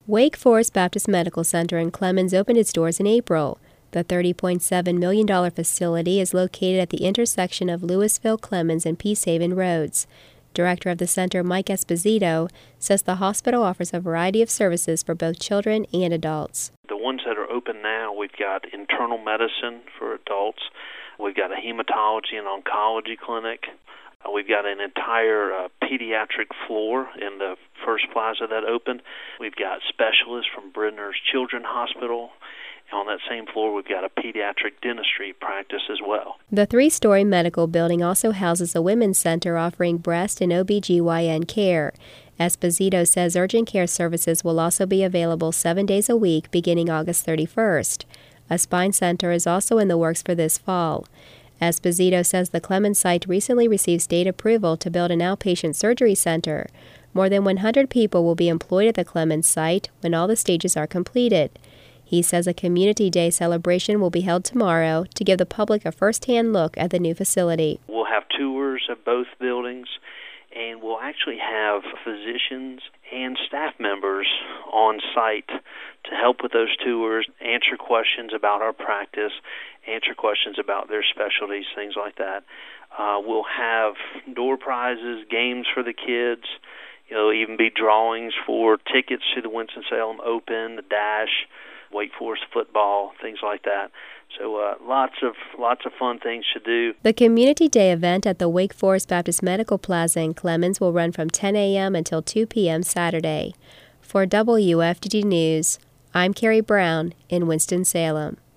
Wake Forest Baptist Medical Center in Clemmons opened its doors in April. The $30.7 million facility is located at the intersection of Louisville, Clemmons, and Peacehaven roads. Director of the center, Mike Esposito, says the hospital offers a variety of services for both children and adults. The ones that are open now, we've got internal medicine for adults. We've got a hematology and oncology clinic. We've got an entire pediatric floor in the first plaza that opened. We've got specialists from Brenner's Children's Hospital. On that same floor, we've got a pediatric dentistry practice as well. The three-story medical building also houses a women's center offering breast and OB/GYN care. Esposito says urgent care services will also be available 7 days a week beginning August 31st. A spine center is also in the works for this fall. Esposito says the Clemmons site recently received state approval to build an outpatient surgery center. More than 100 people will be employed at the Clemmons site when all the stages are completed. He says a Community Day celebration will be held tomorrow to give the public a first-hand look at the new facility. We'll have tours of both buildings, and we'll actually have physicians and staff members on site to help with those tours, answer questions about our practice, answer questions about their specialties, things like that. We'll have door prizes, games for the kids. There'll even be drawings for tickets to the Winston-Salem Open, the Dash, Wake Forest football, things like that. So lots of fun things to do. The Community Day event at the Wake Forest Baptist Medical Plaza in Clemmons will run from 10 a.m. until 2 p.m. Saturday. For WFDD News, I'm Carrie Brown in Winston-Salem.